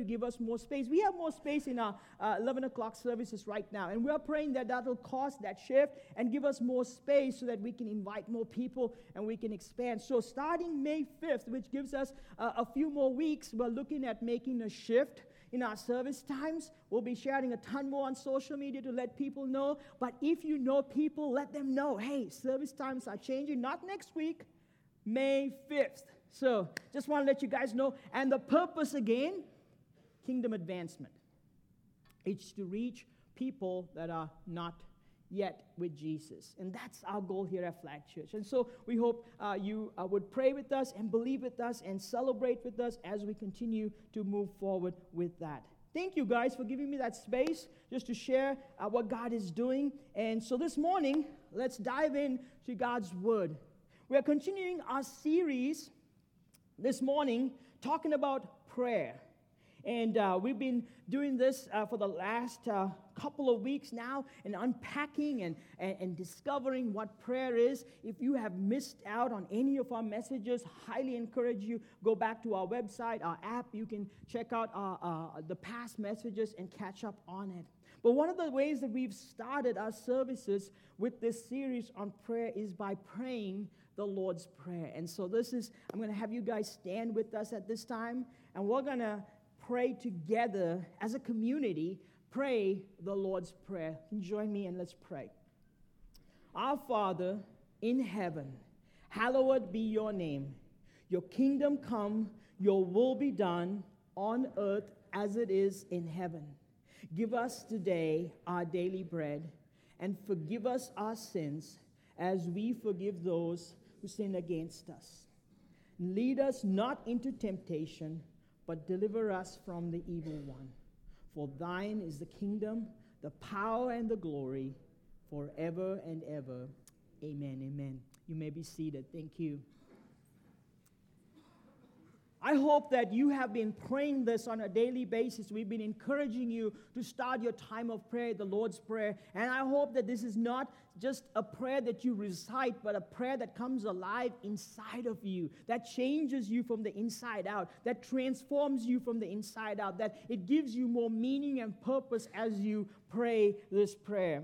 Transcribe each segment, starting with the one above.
give us more space. We have more space in our 11 o'clock services right now, and we are praying that will cause that shift and give us more space so that we can invite more people and we can expand. So starting May 5th, which gives us a few more weeks, we're looking at making a shift in our service times. We'll be sharing a ton more on social media to let people know. But if you know people, let them know, hey, service times are changing, not next week, May 5th. So just want to let you guys know. And the purpose again, kingdom advancement. It's to reach people that are not yet with Jesus. And that's our goal here at Flag Church. And so we hope you would pray with us and believe with us and celebrate with us as we continue to move forward with that. Thank you guys for giving me that space just to share what God is doing. And so this morning, let's dive into God's Word. We are continuing our series this morning talking about prayer. And we've been doing this for the last couple of weeks now and unpacking and discovering what prayer is. If you have missed out on any of our messages, highly encourage you, go back to our website, our app. You can check out the past messages and catch up on it. But one of the ways that we've started our services with this series on prayer is by praying the Lord's Prayer. And so I'm going to have you guys stand with us at this time, and we're going to pray together as a community, pray the Lord's Prayer. Can you join me and let's pray. Our Father in heaven, hallowed be your name. Your kingdom come, your will be done on earth as it is in heaven. Give us today our daily bread, and forgive us our sins as we forgive those who sin against us. Lead us not into temptation, but deliver us from the evil one. For thine is the kingdom, the power, and the glory, forever and ever. Amen, amen. You may be seated. Thank you. I hope that you have been praying this on a daily basis. We've been encouraging you to start your time of prayer, the Lord's Prayer. And I hope that this is not just a prayer that you recite, but a prayer that comes alive inside of you, that changes you from the inside out, that transforms you from the inside out, that it gives you more meaning and purpose as you pray this prayer.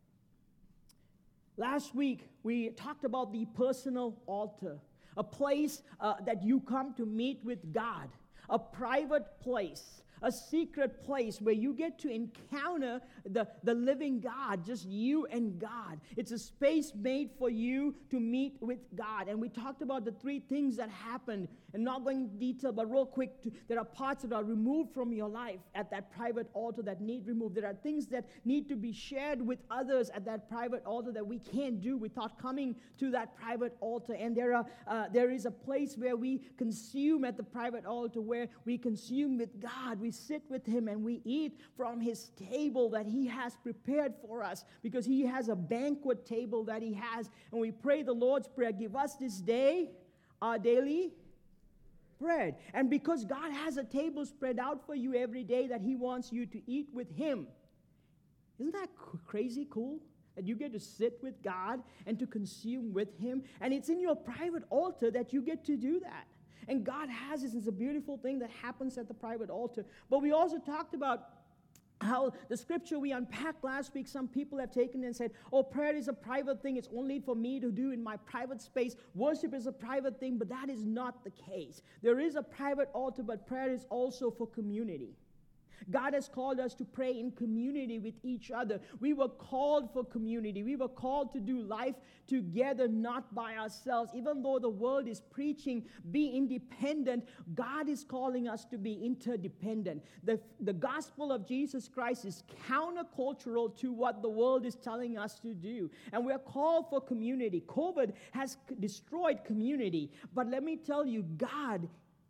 Last week, we talked about the personal altar. A place that you come to meet with God, a private place, a secret place where you get to encounter the living God, just you and God. It's a space made for you to meet with God. And we talked about the three things that happened, and not going into detail, but real quick, there are parts that are removed from your life at that private altar that need removed. There are things that need to be shared with others at that private altar that we can't do without coming to that private altar. And there is a place where we consume at the private altar, where we consume with God. We sit with Him and we eat from His table that He has prepared for us, because He has a banquet table that He has. And we pray the Lord's Prayer, give us this day our daily bread. And because God has a table spread out for you every day that He wants you to eat with Him, isn't that crazy cool? That you get to sit with God and to consume with Him. And it's in your private altar that you get to do that. And God has this. It's a beautiful thing that happens at the private altar. But we also talked about how the scripture we unpacked last week, some people have taken and said, oh, prayer is a private thing. It's only for me to do in my private space. Worship is a private thing, but that is not the case. There is a private altar, but prayer is also for community. God has called us to pray in community with each other. We were called for community. We were called to do life together, not by ourselves. Even though the world is preaching, be independent, God is calling us to be interdependent. The gospel of Jesus Christ is countercultural to what the world is telling us to do. And we're called for community. COVID has destroyed community. But let me tell you, God's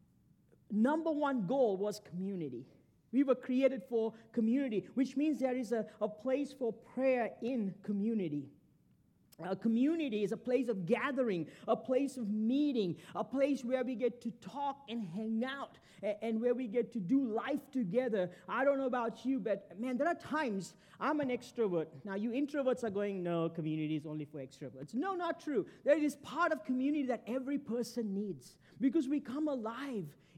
number one goal was community. We were created for community, which means there is a place for prayer in community. A community is a place of gathering, a place of meeting, a place where we get to talk and hang out, and where we get to do life together. I don't know about you, but man, there are times I'm an extrovert. Now, you introverts are going, no, community is only for extroverts. No, not true. There is part of community that every person needs, because we come alive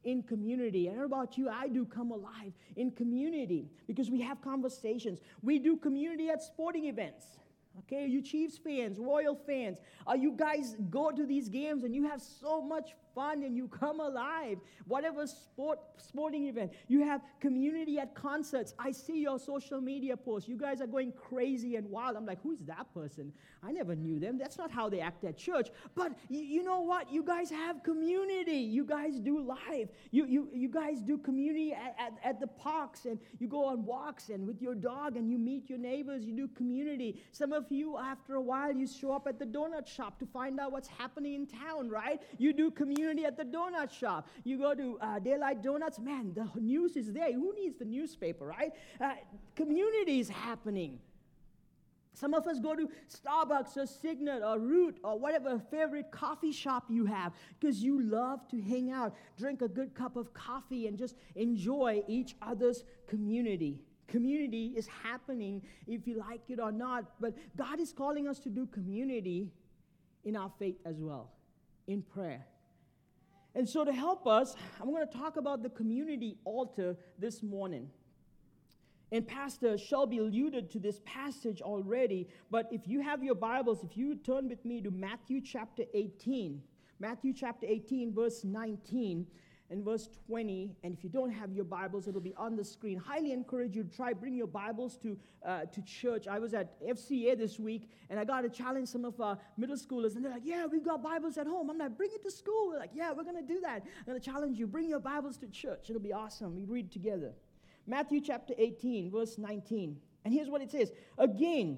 in community. I don't know about you, I do come alive in community because we have conversations. We do community at sporting events. Okay, you Chiefs fans, Royal fans, you guys go to these games and you have so much fun and you come alive. Whatever sporting event, you have community at concerts. I see your social media posts. You guys are going crazy and wild. I'm like, who's that person? I never knew them. That's not how they act at church. But you know what? You guys have community. You guys do live. You guys do community at the parks, and you go on walks and with your dog and you meet your neighbors. You do community. Some of you, after a while, you show up at the donut shop to find out what's happening in town, right? You do community at the donut shop. You go to Daylight Donuts. Man, the news is there. Who needs the newspaper, right? Community is happening. Some of us go to Starbucks or Signet or Root or whatever favorite coffee shop you have because you love to hang out, drink a good cup of coffee, and just enjoy each other's community. Community is happening if you like it or not, but God is calling us to do community in our faith as well, in prayer. And so to help us, I'm going to talk about the community altar this morning. And Pastor Shelby alluded to this passage already, but if you have your Bibles, if you turn with me to Matthew chapter 18, verse 19 and verse 20, and if you don't have your Bibles, it'll be on the screen. Highly encourage you to bring your Bibles to church. I was at FCA this week, and I got to challenge some of our middle schoolers, and they're like, yeah, we've got Bibles at home. I'm like, bring it to school. They're like, yeah, we're going to do that. I'm going to challenge you, bring your Bibles to church. It'll be awesome. We read together. Matthew chapter 18, verse 19. And here's what it says. Again,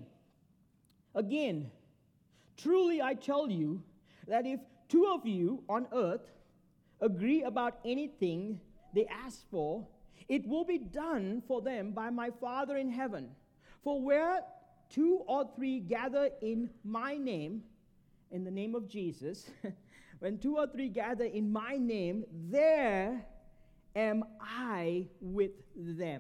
truly I tell you that if two of you on earth agree about anything they ask for, it will be done for them by my Father in heaven. For where two or three gather in my name, in the name of Jesus, when two or three gather in my name, there am I with them.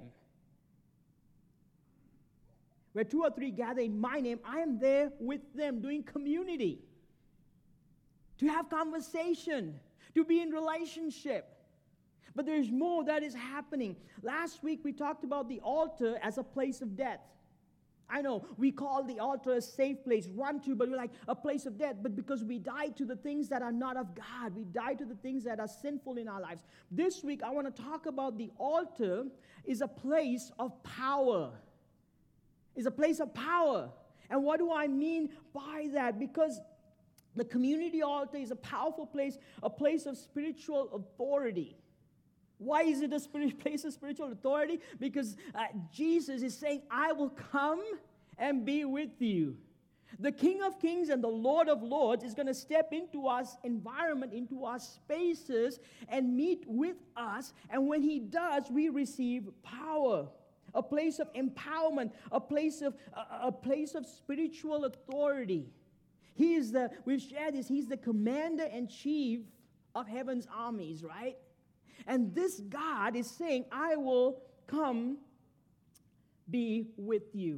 Where two or three gather in my name, I am there with them, doing community, to have conversation, to be in relationship. But there's more that is happening. Last week we talked about the altar as a place of death. I know we call the altar a safe place, run to, but we're like a place of death. But because we die to the things that are not of God, we die to the things that are sinful in our lives. This week I want to talk about the altar is a place of power. It's a place of power. And what do I mean by that? Because the community altar is a powerful place, a place of spiritual authority. Why is it a place of spiritual authority? Because Jesus is saying, I will come and be with you. The King of Kings and the Lord of Lords is going to step into our environment, into our spaces, and meet with us. And when he does, we receive power. A place of empowerment, a place of spiritual authority. We've shared this, he's the commander-in-chief of heaven's armies, right? And this God is saying, I will come be with you.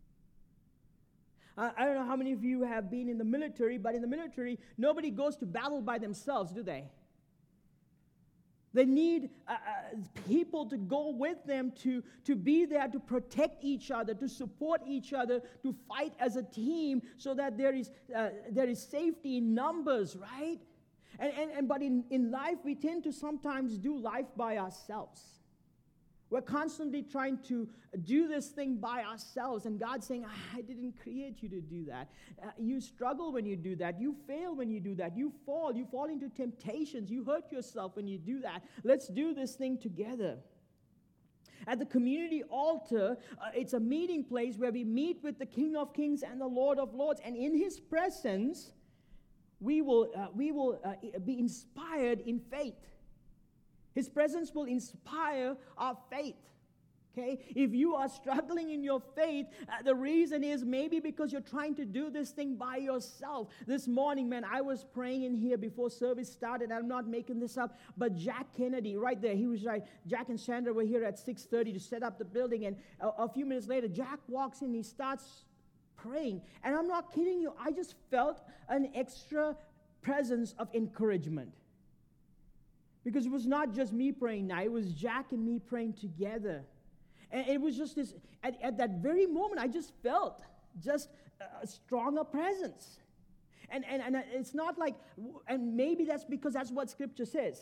I don't know how many of you have been in the military, but in the military, nobody goes to battle by themselves, do they? They need people to go with them, to be there, to protect each other, to support each other, to fight as a team so that there is safety in numbers, right? But in life, we tend to sometimes do life by ourselves. We're constantly trying to do this thing by ourselves, and God's saying, I didn't create you to do that. You struggle when you do that. You fail when you do that. You fall into temptations. You hurt yourself when you do that. Let's do this thing together. At the community altar, it's a meeting place where we meet with the King of Kings and the Lord of Lords, and in his presence, we will be inspired in faith. His presence will inspire our faith. Okay? If you are struggling in your faith, the reason is maybe because you're trying to do this thing by yourself. This morning, man, I was praying in here before service started. I'm not making this up, but Jack Kennedy, right there, he was right. Jack and Sandra were here at 6:30 to set up the building, and a few minutes later, Jack walks in, he starts praying. And I'm not kidding you, I just felt an extra presence of encouragement. Because it was not just me praying now, it was Jack and me praying together. And it was just this, at that very moment, I just felt just a stronger presence. And it's not like, and maybe that's because that's what Scripture says.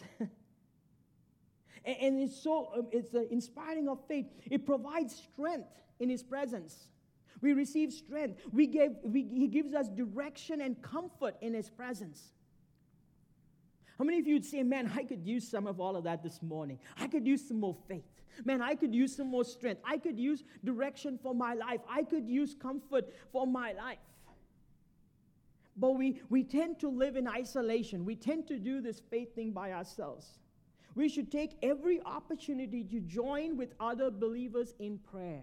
And it's inspiring of faith. It provides strength in His presence. We receive strength. He gives us direction and comfort in His presence. How many of you would say, man, I could use some of all of that this morning. I could use some more faith. Man, I could use some more strength. I could use direction for my life. I could use comfort for my life. But we tend to live in isolation. We tend to do this faith thing by ourselves. We should take every opportunity to join with other believers in prayer.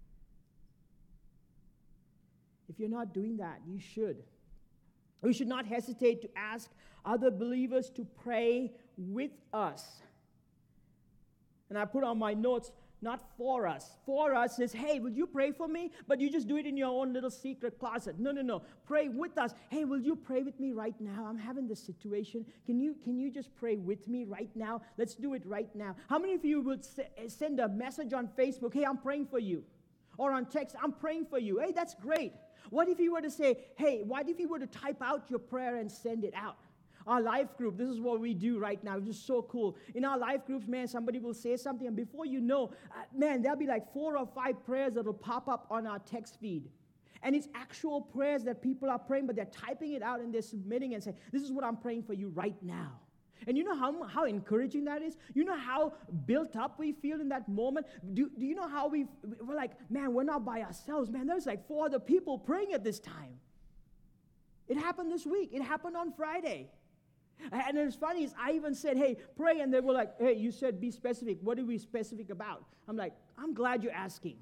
If you're not doing that, you should. We should not hesitate to ask other believers to pray with us. And I put on my notes, not for us. For us is, hey, will you pray for me? But you just do it in your own little secret closet. No. Pray with us. Hey, will you pray with me right now? I'm having this situation. Can you just pray with me right now? Let's do it right now. How many of you would send a message on Facebook, hey, I'm praying for you? Or on text, I'm praying for you. Hey, that's great. What if you were to say, hey, what if you were to type out your prayer and send it out? Our life group, this is what we do right now. It's just so cool. In our life groups, man, somebody will say something, and before you know, man, there'll be like 4 or 5 prayers that will pop up on our text feed. And it's actual prayers that people are praying, but they're typing it out and they're submitting and saying, this is what I'm praying for you right now. And you know how encouraging that is? You know how built up we feel in that moment? Do you know how we're like, man, we're not by ourselves. Man, there's like 4 other people praying at this time. It happened this week. It happened on Friday. And it's funny is I even said, hey, pray. And they were like, hey, you said be specific. What are we specific about? I'm like, I'm glad you're asking.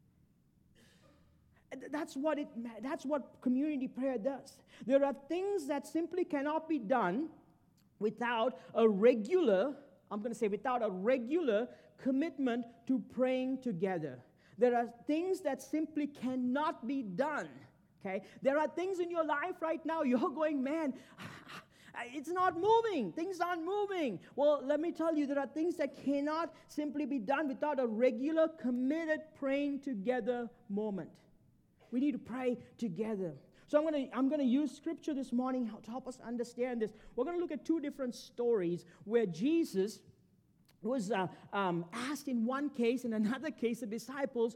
That's what community prayer does. There are things that simply cannot be done without a regular commitment to praying together. There are things that simply cannot be done, okay? There are things in your life right now, you're going, man, it's not moving. Things aren't moving. Well, let me tell you, there are things that cannot simply be done without a regular, committed praying together moment. We need to pray together. So I'm going to use Scripture this morning to help us understand this. We're going to look at 2 different stories where Jesus was asked in one case, in another case, the disciples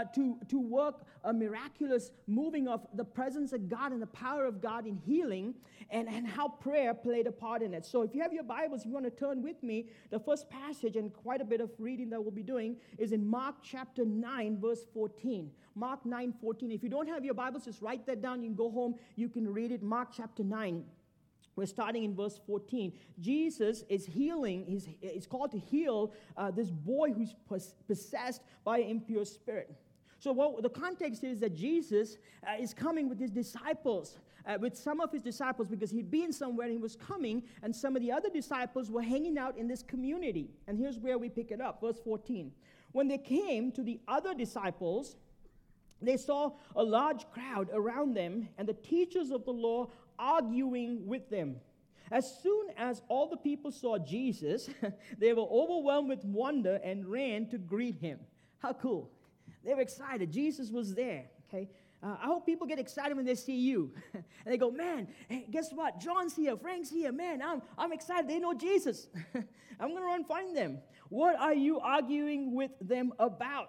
to work a miraculous moving of the presence of God and the power of God in healing, and how prayer played a part in it. So if you have your Bibles, if you want to turn with me, the first passage and quite a bit of reading that we'll be doing is in Mark chapter 9, verse 14. Mark 9:14. If you don't have your Bibles, just write that down. You can go home, you can read it. Mark chapter 9. We're starting in verse 14. Jesus is healing, he's called to heal this boy who's possessed by an impure spirit. So what the context is that Jesus is coming with his disciples, with some of his disciples, because he'd been somewhere and he was coming, and some of the other disciples were hanging out in this community. And here's where we pick it up, verse 14. When they came to the other disciples, they saw a large crowd around them and the teachers of the law arguing with them. As soon as all the people saw Jesus, they were overwhelmed with wonder and ran to greet him. How cool. They were excited. Jesus was there. Okay. I hope people get excited when they see you. And they go, man, hey, guess what? John's here. Frank's here. Man, I'm excited. They know Jesus. I'm going to run find them. What are you arguing with them about?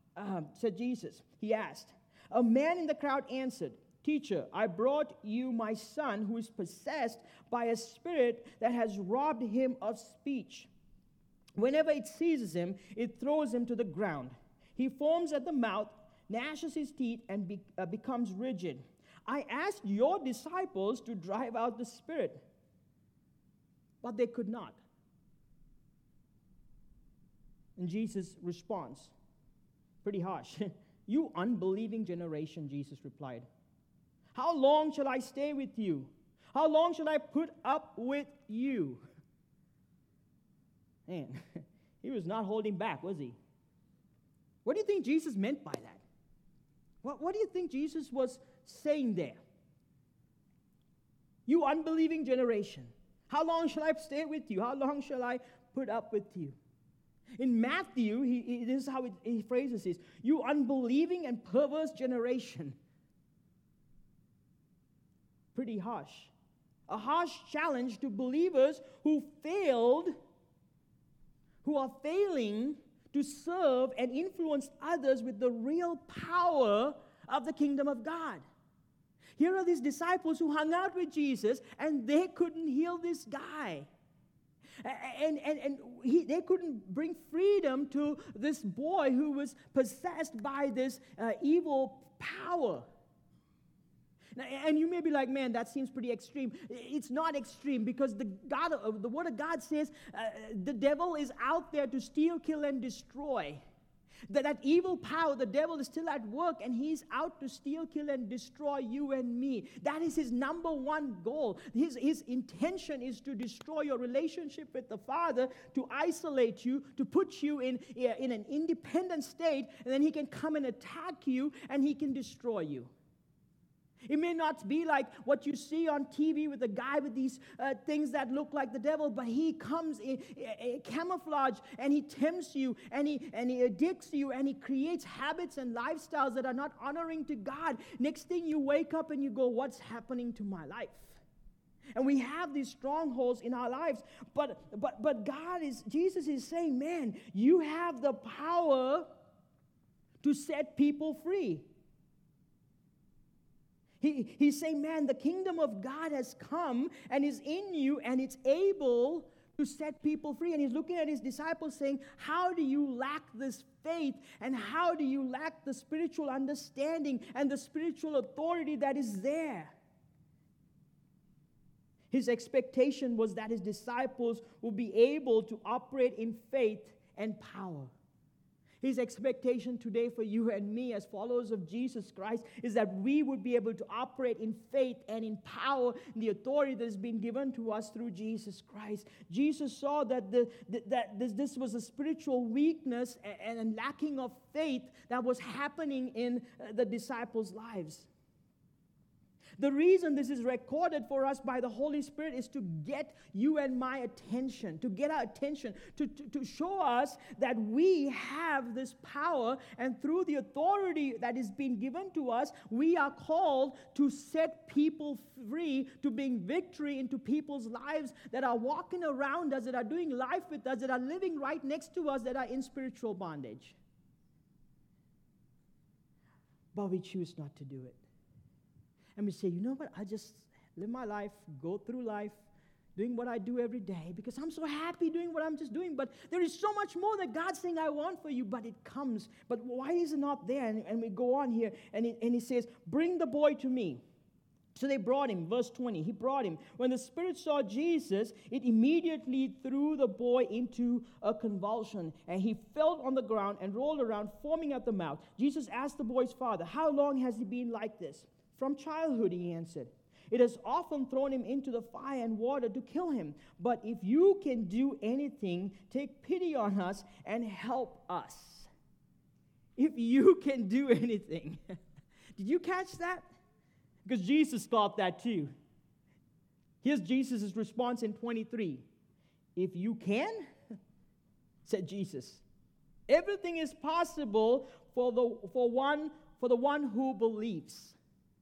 Said Jesus. He asked. A man in the crowd answered, Teacher, I brought you my son who is possessed by a spirit that has robbed him of speech. Whenever it seizes him, it throws him to the ground. He foams at the mouth, gnashes his teeth, and becomes rigid. I asked your disciples to drive out the spirit, but they could not. And Jesus' response, pretty harsh. You unbelieving generation, Jesus replied. How long shall I stay with you? How long shall I put up with you? Man, he was not holding back, was he? What do you think Jesus meant by that? What do you think Jesus was saying there? You unbelieving generation, How long shall I stay with you? How long shall I put up with you? In Matthew, this is how he phrases this: you unbelieving and perverse generation. Pretty harsh. A harsh challenge to believers who are failing to serve and influence others with the real power of the kingdom of God. Here are these disciples who hung out with Jesus, and they couldn't heal this guy. They couldn't bring freedom to this boy who was possessed by this evil power. Now, and you may be like, man, that seems pretty extreme. It's not extreme, because the Word of God says the devil is out there to steal, kill, and destroy. That evil power, the devil is still at work, and he's out to steal, kill, and destroy you and me. That is his number one goal. His intention is to destroy your relationship with the Father, to isolate you, to put you in an independent state, and then he can come and attack you, and he can destroy you. It may not be like what you see on TV with a guy with these things that look like the devil, but he comes in camouflage, and he tempts you, and he addicts you, and he creates habits and lifestyles that are not honoring to God. Next thing you wake up and you go, what's happening to my life? And we have these strongholds in our lives, but Jesus is saying, man, you have the power to set people free. He's saying, man, the kingdom of God has come and is in you, and it's able to set people free. And he's looking at his disciples saying, how do you lack this faith, and how do you lack the spiritual understanding and the spiritual authority that is there? His expectation was that his disciples would be able to operate in faith and power. His expectation today for you and me as followers of Jesus Christ is that we would be able to operate in faith and in power, in the authority that has been given to us through Jesus Christ. Jesus saw that this was a spiritual weakness and lacking of faith that was happening in the disciples' lives. The reason this is recorded for us by the Holy Spirit is to get you and my attention, to get our attention, to show us that we have this power, and through the authority that is being given to us, we are called to set people free, to bring victory into people's lives that are walking around us, that are doing life with us, that are living right next to us, that are in spiritual bondage. But we choose not to do it. And we say, you know what, I just live my life, go through life, doing what I do every day, because I'm so happy doing what I'm just doing. But there is so much more that God's saying I want for you, but it comes. But why is it not there? And we go on here, and he says, bring the boy to me. So they brought him, verse 20, he brought him. When the spirit saw Jesus, it immediately threw the boy into a convulsion, and he fell on the ground and rolled around, foaming at the mouth. Jesus asked the boy's father, how long has he been like this? From childhood, he answered. It has often thrown him into the fire and water to kill him. But if you can do anything, take pity on us and help us. If you can do anything. Did you catch that? Because Jesus thought that too. Here's Jesus' response in 23. If you can, said Jesus, everything is possible for the one who believes.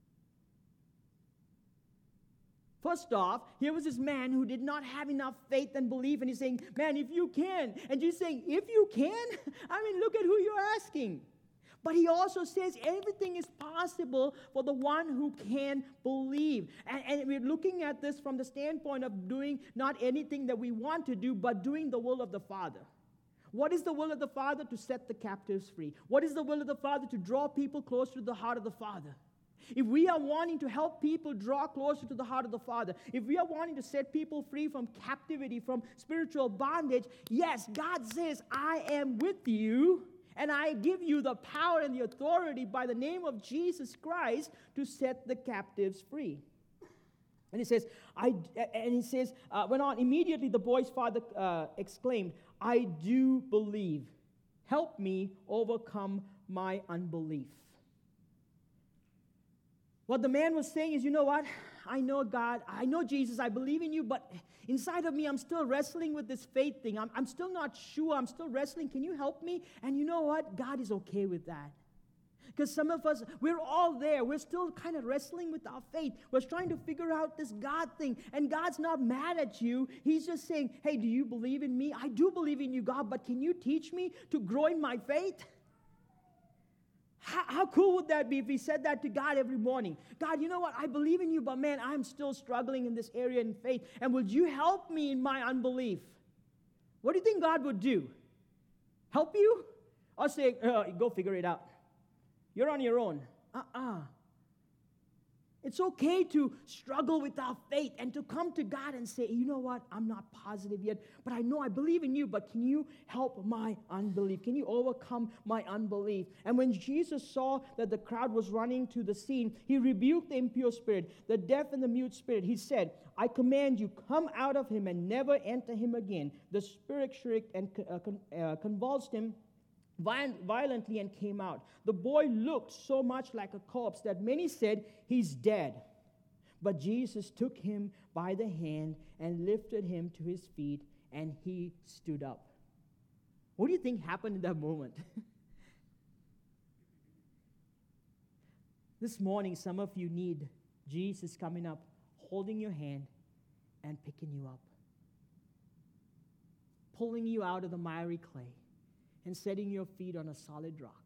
First off, here was this man who did not have enough faith and belief, and he's saying, man, if you can. And Jesus saying, if you can? I mean, look at who you're asking. But he also says everything is possible for the one who can believe. And we're looking at this from the standpoint of doing not anything that we want to do, but doing the will of the Father. What is the will of the Father? To set the captives free. What is the will of the Father? To draw people close to the heart of the Father. If we are wanting to help people draw closer to the heart of the Father, if we are wanting to set people free from captivity, from spiritual bondage, yes, God says, I am with you, and I give you the power and the authority by the name of Jesus Christ to set the captives free. And he says, went on, immediately the boy's father exclaimed, I do believe. Help me overcome my unbelief. What the man was saying is, you know what? I know God, I know Jesus, I believe in you, but inside of me, I'm still wrestling with this faith thing. I'm still not sure. I'm still wrestling. Can you help me? And you know what? God is okay with that. Because some of us, we're all there. We're still kind of wrestling with our faith. We're trying to figure out this God thing. And God's not mad at you. He's just saying, hey, do you believe in me? I do believe in you, God, but can you teach me to grow in my faith? How cool would that be if we said that to God every morning? God, you know what? I believe in you, but man, I'm still struggling in this area in faith. And would you help me in my unbelief? What do you think God would do? Help you? Or say, go figure it out. You're on your own. It's okay to struggle with our faith and to come to God and say, you know what, I'm not positive yet, but I know I believe in you, but can you help my unbelief? Can you overcome my unbelief? And when Jesus saw that the crowd was running to the scene, he rebuked the impure spirit, the deaf and the mute spirit. He said, I command you, come out of him and never enter him again. The spirit shrieked and convulsed him violently and came out. The boy looked so much like a corpse that many said, he's dead. But Jesus took him by the hand and lifted him to his feet, and he stood up. What do you think happened in that moment? This morning, some of you need Jesus coming up, holding your hand and picking you up, pulling you out of the miry clay and setting your feet on a solid rock.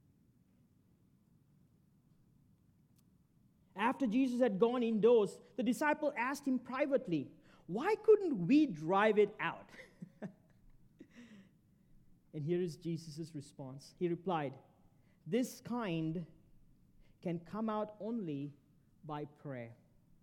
After Jesus had gone indoors, the disciple asked him privately, why couldn't we drive it out? And here is Jesus' response. He replied, this kind can come out only by prayer.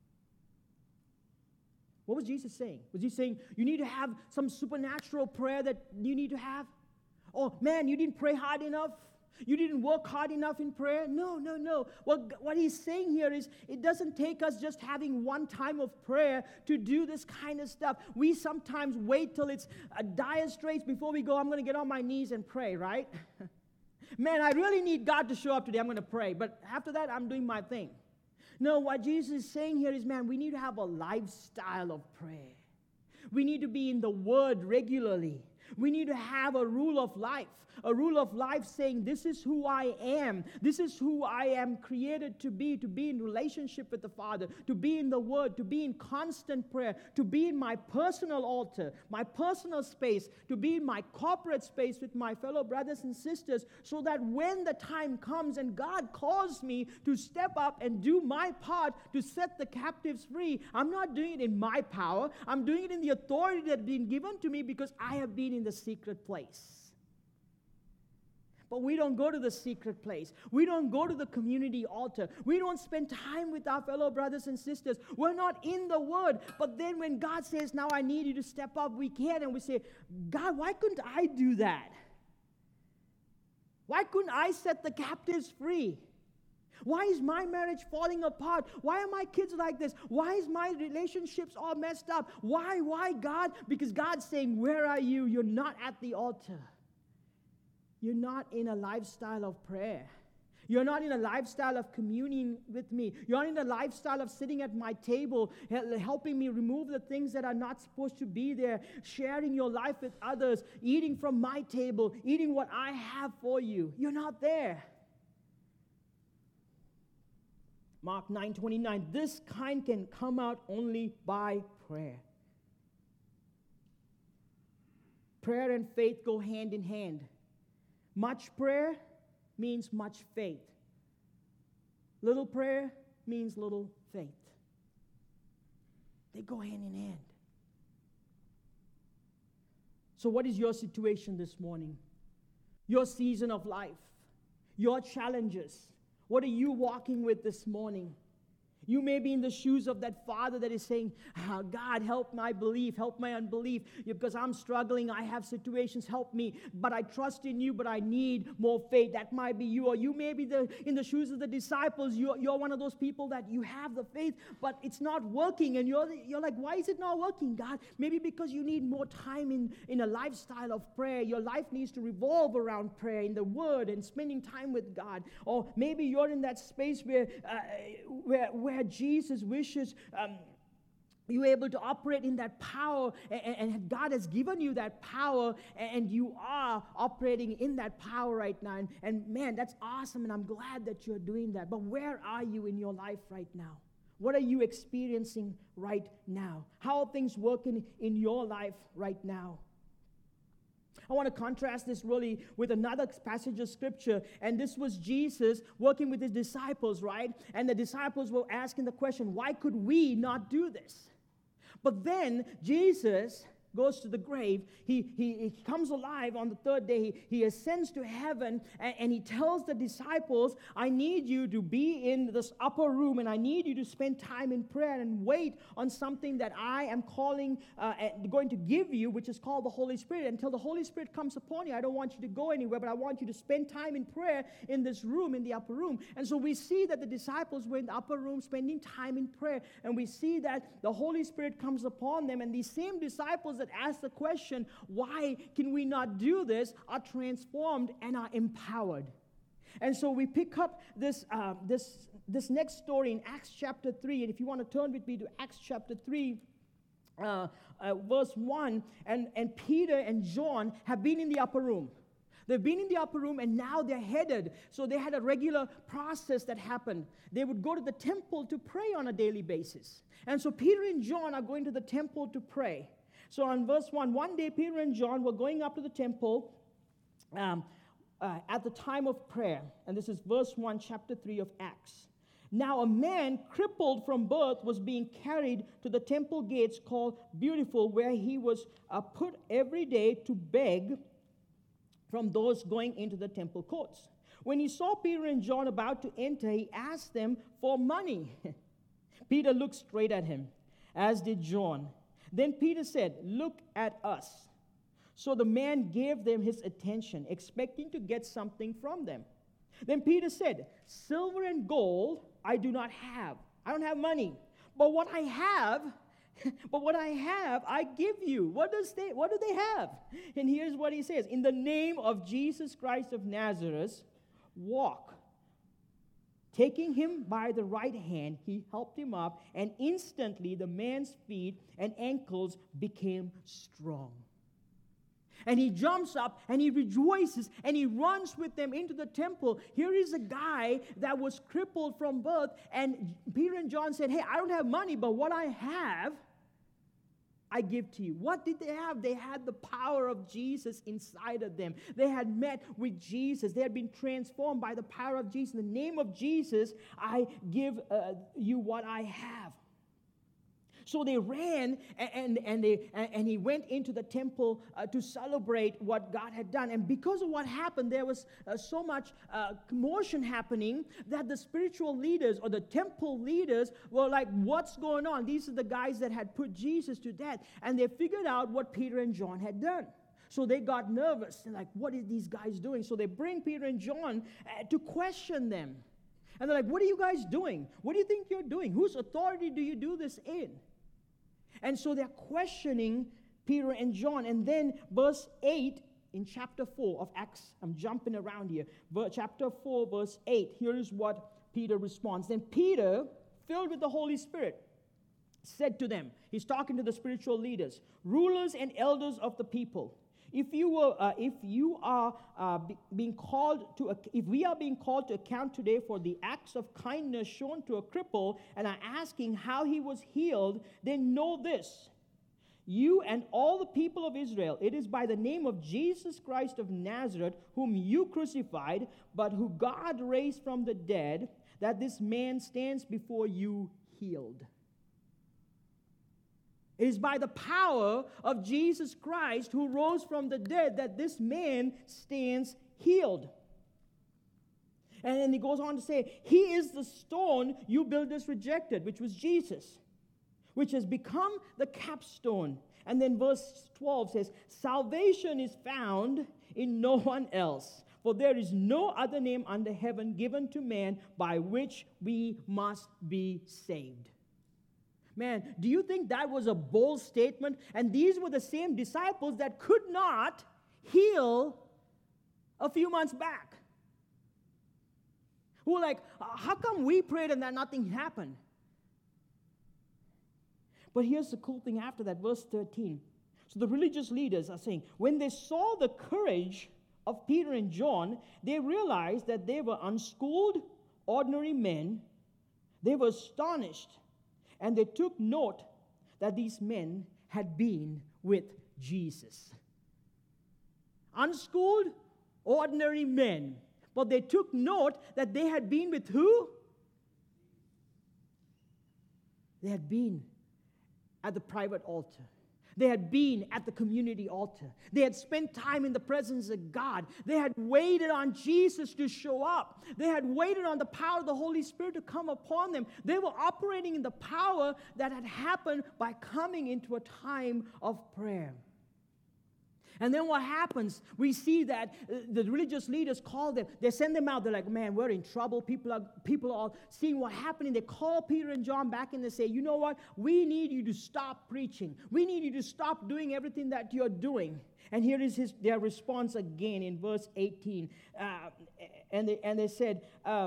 What was Jesus saying? Was he saying you need to have some supernatural prayer that you need to have? Oh, man, you didn't pray hard enough? You didn't work hard enough in prayer? No. What he's saying here is it doesn't take us just having one time of prayer to do this kind of stuff. We sometimes wait till it's dire straits before we go, I'm going to get on my knees and pray, right? Man, I really need God to show up today. I'm going to pray. But after that, I'm doing my thing. No, what Jesus is saying here is, man, we need to have a lifestyle of prayer. We need to be in the Word regularly. We need to have a rule of life saying, this is who I am. This is who I am created to be in relationship with the Father, to be in the Word, to be in constant prayer, to be in my personal altar, my personal space, to be in my corporate space with my fellow brothers and sisters, so that when the time comes and God calls me to step up and do my part to set the captives free, I'm not doing it in my power. I'm doing it in the authority that has been given to me because I have been in the secret place. But we don't go to the secret place. We don't go to the community altar. We don't spend time with our fellow brothers and sisters. We're not in the Word. But then when God says, now I need you to step up, we can. And we say, God, why couldn't I do that? Why couldn't I set the captives free? Why is my marriage falling apart? Why are my kids like this? Why is my relationships all messed up? Why, God? Because God's saying, where are you? You're not at the altar. You're not in a lifestyle of prayer. You're not in a lifestyle of communing with me. You're not in a lifestyle of sitting at my table, helping me remove the things that are not supposed to be there, sharing your life with others, eating from my table, eating what I have for you. You're not there. Mark 9:29, this kind can come out only by prayer. Prayer and faith go hand in hand. Much prayer means much faith. Little prayer means little faith. They go hand in hand. So what is your situation this morning? Your season of life? Your challenges? What are you walking with this morning? You may be in the shoes of that father that is saying, God, help my belief, help my unbelief, because I'm struggling, I have situations, help me, but I trust in you, but I need more faith. That might be you. Or you may be in the shoes of the disciples. You're one of those people that you have the faith, but it's not working, and you're like, why is it not working, God? Maybe because you need more time in a lifestyle of prayer. Your life needs to revolve around prayer, in the Word, and spending time with God. Or maybe you're in that space where Jesus wishes you're able to operate in that power, and God has given you that power, and you are operating in that power right now. And man, that's awesome, and I'm glad that you're doing that. But where are you in your life right now? What are you experiencing right now? How are things working in your life right now? I want to contrast this really with another passage of Scripture, and this was Jesus working with his disciples, right? And the disciples were asking the question, why could we not do this? But then Jesus goes to the grave. He comes alive on the third day. He ascends to heaven, and he tells the disciples, I need you to be in this upper room, and I need you to spend time in prayer and wait on something that I am going to give you, which is called the Holy Spirit. Until the Holy Spirit comes upon you, I don't want you to go anywhere, but I want you to spend time in prayer in this room, in the upper room. And so we see that the disciples were in the upper room spending time in prayer, and we see that the Holy Spirit comes upon them, and these same disciples that ask the question, why can we not do this, are transformed and are empowered. And so we pick up this next story in Acts chapter 3, and if you want to turn with me to Acts chapter 3, verse 1, and Peter and John have been in the upper room. They've been in the upper room, and now they're headed. So they had a regular process that happened. They would go to the temple to pray on a daily basis. And so Peter and John are going to the temple to pray. So on verse 1, one day Peter and John were going up to the temple at the time of prayer. And this is verse 1, chapter 3 of Acts. Now a man crippled from birth was being carried to the temple gates called Beautiful, where he was put every day to beg from those going into the temple courts. When he saw Peter and John about to enter, he asked them for money. Peter looked straight at him, as did John. Then Peter said, look at us. So the man gave them his attention, expecting to get something from them. Then Peter said, silver and gold I do not have. I don't have money. But what I have, I give you. What do they have? And here's what he says. In the name of Jesus Christ of Nazareth, walk. Taking him by the right hand, he helped him up, and instantly the man's feet and ankles became strong. And he jumps up, and he rejoices, and he runs with them into the temple. Here is a guy that was crippled from birth, and Peter and John said, hey, I don't have money, but what I have, I give to you. What did they have? They had the power of Jesus inside of them. They had met with Jesus. They had been transformed by the power of Jesus. In the name of Jesus, I give you what I have. So they ran, and he went into the temple to celebrate what God had done. And because of what happened, there was so much commotion happening that the spiritual leaders or the temple leaders were like, what's going on? These are the guys that had put Jesus to death. And they figured out what Peter and John had done. So they got nervous. They're like, what are these guys doing? So they bring Peter and John to question them. And they're like, what are you guys doing? What do you think you're doing? Whose authority do you do this in? And so they're questioning Peter and John. And then verse 8 in chapter 4 of Acts, I'm jumping around here. Chapter 4, verse 8, here is what Peter responds. Then Peter, filled with the Holy Spirit, said to them, he's talking to the spiritual leaders, rulers and elders of the people, if we are being called to account today for the acts of kindness shown to a cripple and are asking how he was healed, then know this, you and all the people of Israel, it is by the name of Jesus Christ of Nazareth, whom you crucified, but who God raised from the dead, that this man stands before you healed. It is by the power of Jesus Christ who rose from the dead that this man stands healed. And then he goes on to say, he is the stone you builders rejected, which was Jesus, which has become the capstone. And then verse 12 says, salvation is found in no one else, for there is no other name under heaven given to man by which we must be saved. Man, do you think that was a bold statement? And these were the same disciples that could not heal a few months back. Who were like, how come we prayed and that nothing happened? But here's the cool thing after that, verse 13. So the religious leaders are saying, when they saw the courage of Peter and John, they realized that they were unschooled, ordinary men. They were astonished. And they took note that these men had been with Jesus. Unschooled, ordinary men. But they took note that they had been with who? They had been at the private altar. They had been at the community altar. They had spent time in the presence of God. They had waited on Jesus to show up. They had waited on the power of the Holy Spirit to come upon them. They were operating in the power that had happened by coming into a time of prayer. And then what happens? We see that the religious leaders call them. They send them out. They're like, man, we're in trouble. People are all seeing what's happening. They call Peter and John back and they say, you know what? We need you to stop preaching. We need you to stop doing everything that you're doing. And here is their response again in verse 18. And they said,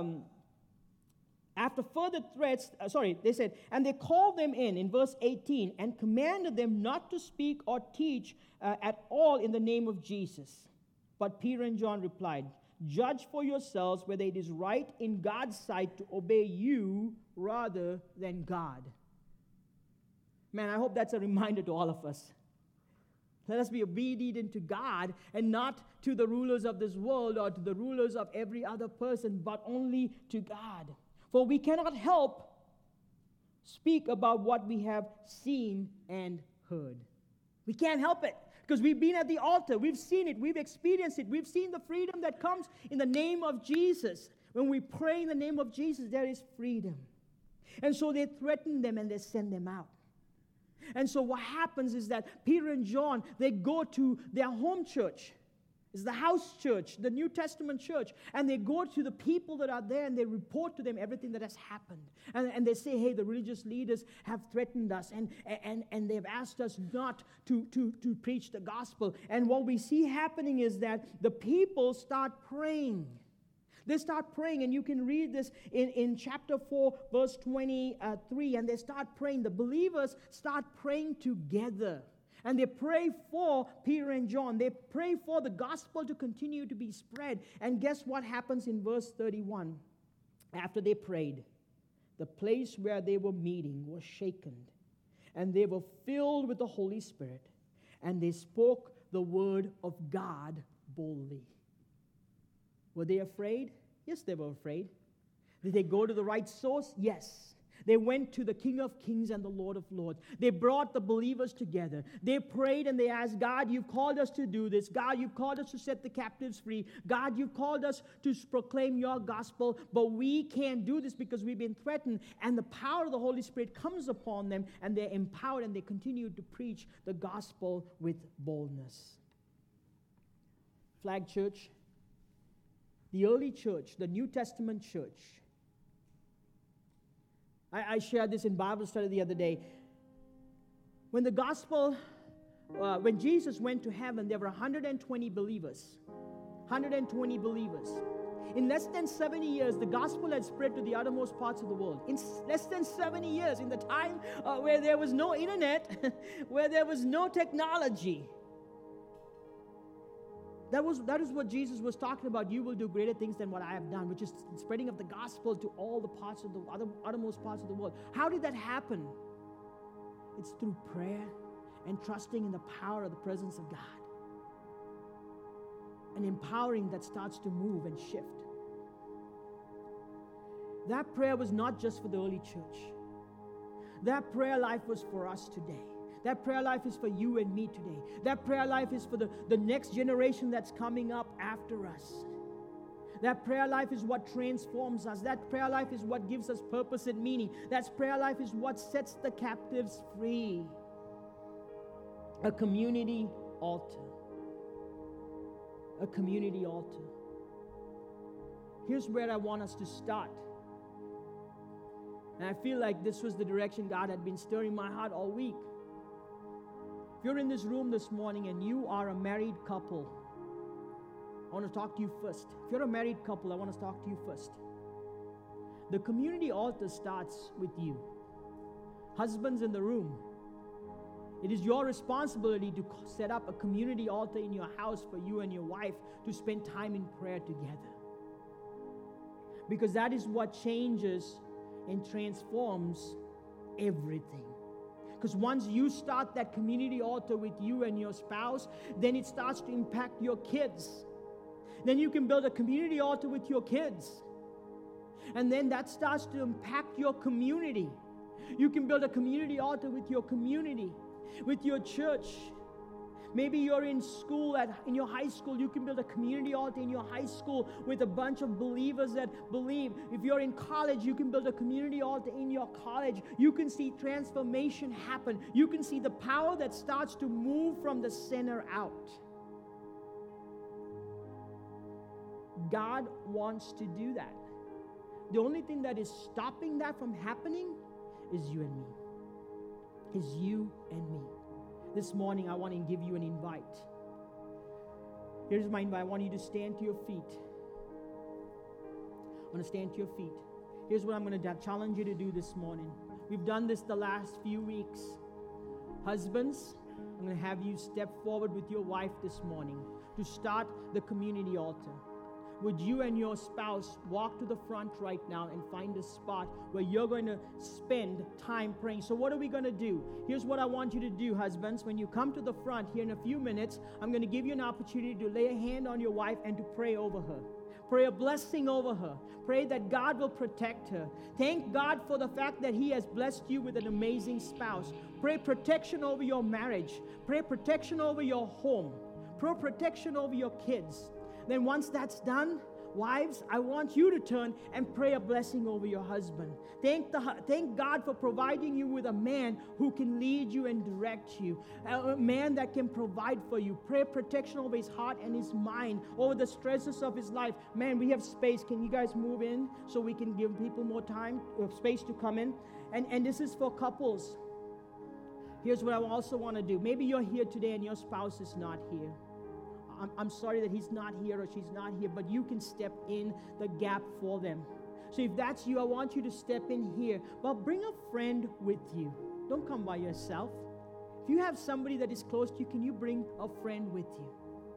after further threats, they said, and they called them in verse 18, and commanded them not to speak or teach at all in the name of Jesus. But Peter and John replied, judge for yourselves whether it is right in God's sight to obey you rather than God. Man, I hope that's a reminder to all of us. Let us be obedient to God and not to the rulers of this world or to the rulers of every other person, but only to God. For we cannot help speak about what we have seen and heard. We can't help it because we've been at the altar. We've seen it. We've experienced it. We've seen the freedom that comes in the name of Jesus. When we pray in the name of Jesus, there is freedom. And so they threaten them and they send them out. And so what happens is that Peter and John, they go to their home church. It's the house church, the New Testament church. And they go to the people that are there and they report to them everything that has happened. And they say, hey, the religious leaders have threatened us and they've asked us not to preach the gospel. And what we see happening is that the people start praying. They start praying, and you can read this in chapter 4, verse 23. And they start praying. The believers start praying together. And they pray for Peter and John. They pray for the gospel to continue to be spread. And guess what happens in verse 31? After they prayed, the place where they were meeting was shaken, and they were filled with the Holy Spirit, and they spoke the word of God boldly. Were they afraid? Yes, they were afraid. Did they go to the right source? Yes. They went to the King of Kings and the Lord of Lords. They brought the believers together. They prayed and they asked, God, you've called us to do this. God, you've called us to set the captives free. God, you've called us to proclaim your gospel, but we can't do this because we've been threatened. And the power of the Holy Spirit comes upon them, and they're empowered, and they continue to preach the gospel with boldness. Flag Church, the early church, the New Testament church. I shared this in Bible study the other day. When the gospel, when Jesus went to heaven, there were 120 believers. 120 believers. In less than 70 years, the gospel had spread to the uttermost parts of the world. In less than 70 years, in the time where there was no internet, where there was no technology. That is what Jesus was talking about. You will do greater things than what I have done, which is spreading of the gospel to all the parts of the uttermost parts of the world. How did that happen? It's through prayer and trusting in the power of the presence of God. An empowering that starts to move and shift. That prayer was not just for the early church. That prayer life was for us today. That prayer life is for you and me today. That prayer life is for the next generation that's coming up after us. That prayer life is what transforms us. That prayer life is what gives us purpose and meaning. That prayer life is what sets the captives free. A community altar. A community altar. Here's where I want us to start. And I feel like this was the direction God had been stirring my heart all week. If you're in this room this morning and you are a married couple, I want to talk to you first. If you're a married couple, I want to talk to you first. The community altar starts with you. Husbands in the room, it is your responsibility to set up a community altar in your house for you and your wife to spend time in prayer together. Because that is what changes and transforms everything. Because once you start that community altar with you and your spouse, then it starts to impact your kids. Then you can build a community altar with your kids. And then that starts to impact your community. You can build a community altar with your community, with your church. Maybe you're in school, in your high school, you can build a community altar in your high school with a bunch of believers that believe. If you're in college, you can build a community altar in your college. You can see transformation happen. You can see the power that starts to move from the center out. God wants to do that. The only thing that is stopping that from happening is you and me. Is you and me. This morning, I want to give you an invite. Here's my invite. I want you to stand to your feet. I want to stand to your feet. Here's what I'm going to challenge you to do this morning. We've done this the last few weeks. Husbands, I'm going to have you step forward with your wife this morning to start the community altar. Would you and your spouse walk to the front right now and find a spot where you're going to spend time praying? So what are we going to do? Here's what I want you to do, husbands. When you come to the front here in a few minutes, I'm going to give you an opportunity to lay a hand on your wife and to pray over her. Pray a blessing over her. Pray that God will protect her. Thank God for the fact that He has blessed you with an amazing spouse. Pray protection over your marriage. Pray protection over your home. Pray protection over your kids. Then once that's done, wives, I want you to turn and pray a blessing over your husband. Thank God for providing you with a man who can lead you and direct you. A man that can provide for you. Pray protection over his heart and his mind, over the stresses of his life. Man, we have space. Can you guys move in so we can give people more time, space to come in? And this is for couples. Here's what I also want to do. Maybe you're here today and your spouse is not here. I'm sorry that he's not here or she's not here, but you can step in the gap for them. So if that's you, I want you to step in here. But bring a friend with you. Don't come by yourself. If you have somebody that is close to you, can you bring a friend with you?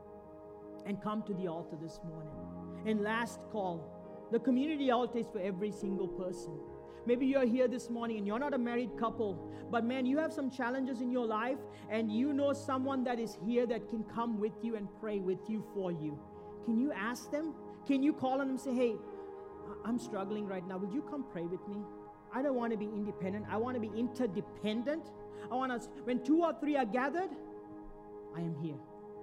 And come to the altar this morning. And last call, the community altar is for every single person. Maybe you're here this morning and you're not a married couple, but man, you have some challenges in your life and you know someone that is here that can come with you and pray with you for you. Can you ask them? Can you call on them and say, hey, I'm struggling right now. Would you come pray with me? I don't want to be independent. I want to be interdependent. When 2 or 3 are gathered, I am here.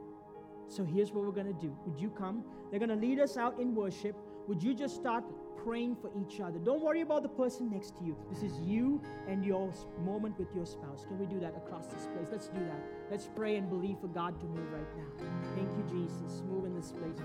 So here's what we're going to do. Would you come? They're going to lead us out in worship. Would you just start praying for each other? Don't worry about the person next to you. This is you and your moment with your spouse. Can we do that across this place? Let's do that. Let's pray and believe for God to move right now. Thank you, Jesus. Move in this place.